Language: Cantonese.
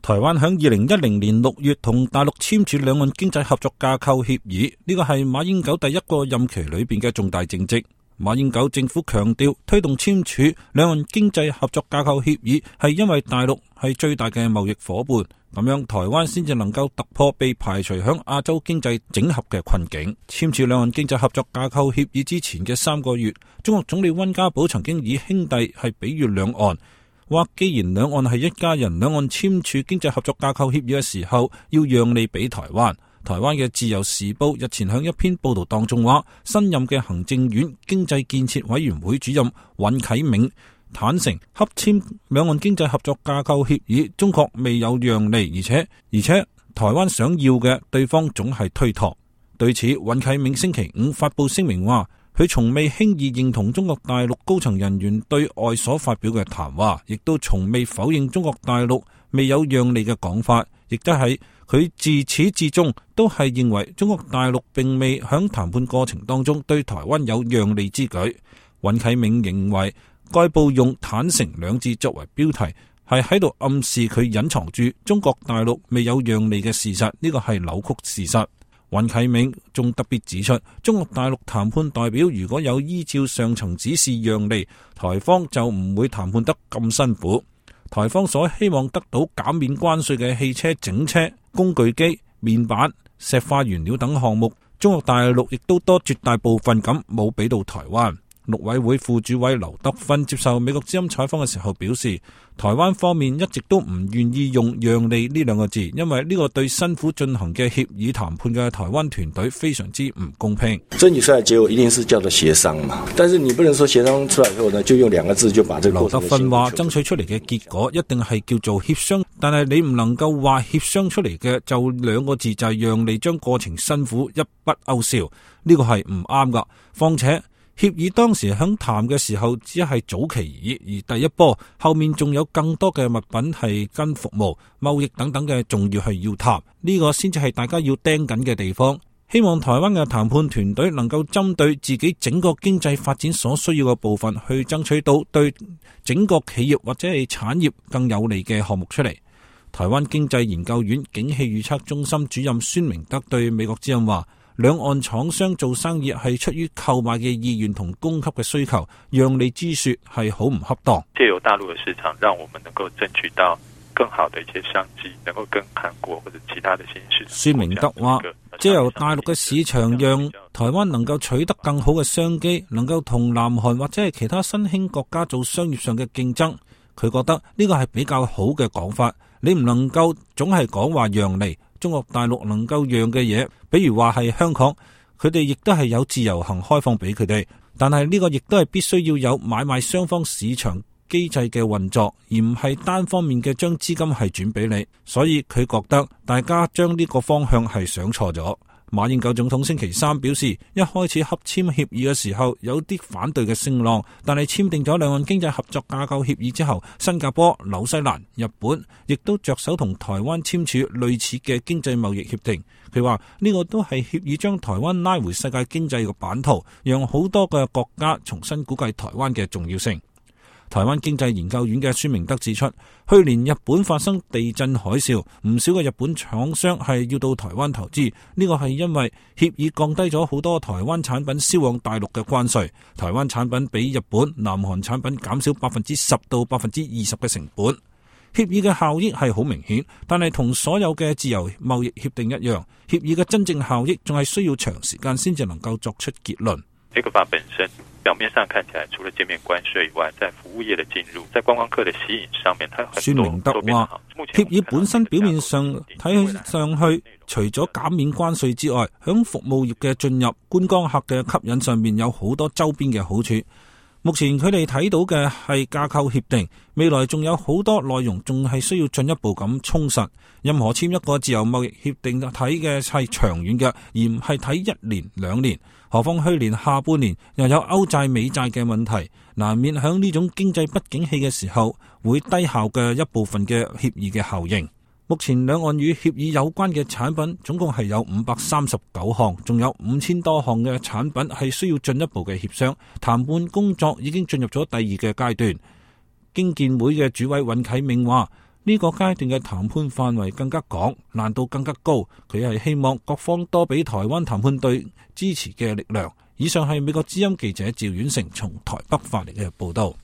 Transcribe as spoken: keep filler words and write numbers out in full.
台灣響二零一零年六月同大陸簽署兩岸經濟合作架構協議，呢個係馬英九第一個任期裏邊嘅重大政績。馬英九政府強調推動簽署兩岸經濟合作架構協議，係因為大陸係最大嘅貿易夥伴，咁樣台灣先至能夠突破被排除響亞洲經濟整合嘅困境。簽署兩岸經濟合作架構協議之前嘅三個月，中國總理溫家寶曾經以兄弟係比喻兩岸，話既然兩岸係一家人，兩岸簽署經濟合作架構協議嘅時候要讓利俾台灣。台灣嘅自由時報日前響一篇報道當中話，新任嘅行政院經濟建設委員會主任尹啟銘坦承，洽簽兩岸經濟合作架構協議，中國未有讓利，而且而且台灣想要嘅對方總係推託。對此，尹啟銘星期五發佈聲明話，佢從未輕易認同中國大陸高層人員對外所發表嘅談話，亦都從未否認中國大陸未有讓利嘅講法，亦都係佢自始至終都係認為中國大陸並未響談判過程當中對台灣有讓利之舉。尹啟銘認為該報用坦誠兩字作為標題，係喺度暗示佢隱藏住中國大陸未有讓利嘅事實，呢個係扭曲事實。尹啟銘仲特別指出，中國大陸談判代表如果有依照上層指示讓利，台方就唔會談判得咁辛苦。台方所希望得到減免關稅嘅汽車整車、工具機、面板、石化原料等項目，中國大陸亦都多絕大部分咁冇俾到台灣。陸委會副主委劉德芬接受美國之音採訪嘅時候表示，台灣方面一直都唔願意用讓利呢兩個字，因為呢個對辛苦進行嘅協議談判嘅台灣團隊非常之唔公平。 爭取出來結果一定是叫做協商嘛，但是你不能說協商出來之後呢，就用兩個字就把這個。劉德芬話爭取出嚟嘅結果一定係叫做協商，但係你唔能夠話協商出嚟嘅就兩個字就係讓利，將過程辛苦一筆勾銷，呢個係唔啱噶。況且協議當時響談嘅時候只係早期而已，而第一波後面仲有更多嘅物品係跟服務、貿易等等嘅，仲要係要談，呢個先至係大家要盯緊嘅地方。希望台灣嘅談判團隊能夠針對自己整個經濟發展所需要嘅部分，去爭取到對整個企業或者係產業更有利嘅項目出嚟。台灣經濟研究院景氣預測中心主任孫明德對美國之音話，兩岸廠商做生意係出於購買嘅意願同供給嘅需求，讓利之說係好唔恰當。 借由大陸嘅市場，讓我們能夠爭取到更好的一些商機，能夠跟韓國或者其他的新市場。 孫明德話，借由大陸嘅市場，讓台灣能夠取得更好嘅商機，能夠同南韓或者係其他新興國家做商業上嘅競爭。佢覺得呢個係比較好嘅講法。你唔能夠總係講話讓利。中國大陸能夠讓嘅嘢，比如話係香港，佢哋亦都係有自由行開放俾佢哋，但係呢個亦都係必須要有買賣雙方市場機制嘅運作，而唔係單方面嘅將資金係轉俾你。所以佢覺得大家將呢個方向係想錯咗。馬英九總統星期三表示，一開始洽簽協議嘅時候有啲反對嘅聲浪，但係簽訂咗兩岸經濟合作架構協議之後，新加坡、紐西蘭、日本亦都着手同台灣簽署類似嘅經濟貿易協定。佢話呢個都係協議將台灣拉回世界經濟嘅版圖，讓好多嘅國家重新估計台灣嘅重要性。台灣經濟研究院嘅孫明德指出，去年日本發生地震海嘯，唔少嘅日本廠商係要到台灣投資，呢個係因為協議降低咗好多台灣產品銷往大陸嘅關稅，台灣產品比日本、南韓產品減少百分之十到百分之二十嘅成本。協議嘅效益係好明顯，但係同所有嘅自由貿易協定一樣，協議嘅真正效益仲係需要長時間先至能夠作出結論。 呢個法本身表面上看起來，除了減免關稅以外，在服務業的進入，在觀光客的吸引上面，它有很多。孫明德話，協議本身表面上睇上去，除咗減免關稅之外，響服務業嘅進入、觀光客嘅吸引上面有好多周邊嘅好處。目前佢哋睇到嘅係架構協定，未來仲有好多內容仲係需要進一步咁充實。任何簽一個自由貿易協定睇嘅係長遠嘅，而唔係睇一年兩年。何況去年下半年又有歐債美債嘅問題，難免響呢種經濟不景氣嘅時候會低效嘅一部分嘅協議嘅效應。目前兩岸與協議有關嘅產品總共係有五百三十九項，仲有五千多項嘅產品係需要進一步嘅協商。談判工作已經進入咗第二嘅階段。經建會嘅主委尹啟銘話， 呢個階段嘅談判範圍更加廣，難度更加高。佢係希望各方多俾台灣談判隊支持嘅力量。以上係美國之音記者趙遠成從台北發嚟嘅報道。